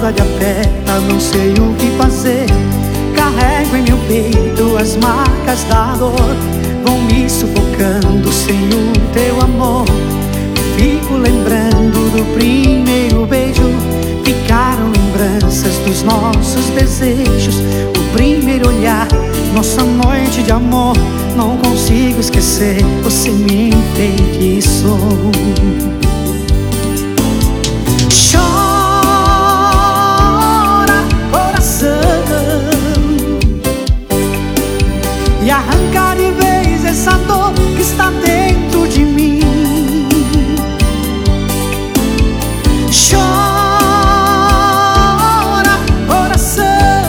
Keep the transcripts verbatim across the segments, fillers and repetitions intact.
saudade aperta, não sei o que fazer. Carrego em meu peito as marcas da dor, vão me sufocando sem o teu amor. Fico lembrando do primeiro beijo, ficaram lembranças dos nossos desejos. O primeiro olhar, nossa noite de amor, não consigo esquecer, você me enfeitiçou. Chora, coração, e arranca de vez essa dor que está dentro de mim. Chora, coração,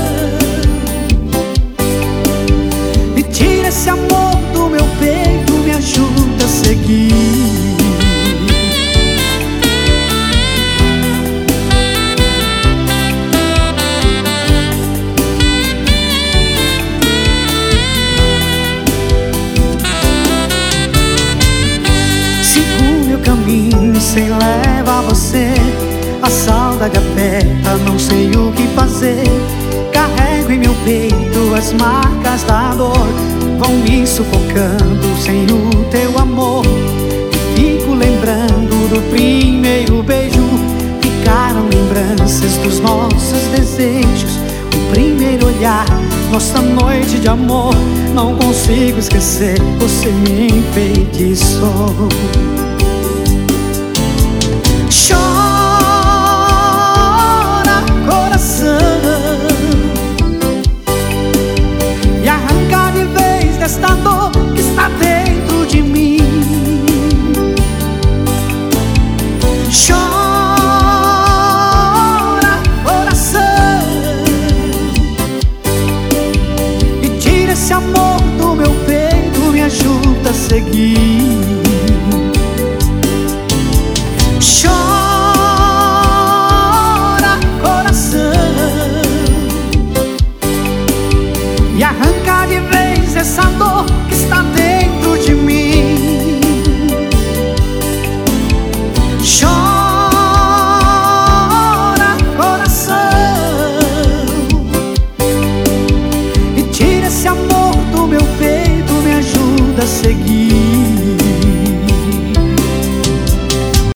e tira esse amor do meu peito, me ajuda a seguir. Caminho sem leva você, a saudade aperta, não sei o que fazer. Carrego em meu peito as marcas da dor, vão me sufocando sem o teu amor. E fico lembrando do primeiro beijo, ficaram lembranças dos nossos desejos. O primeiro olhar, nossa noite de amor, não consigo esquecer, você me enfeitiçou.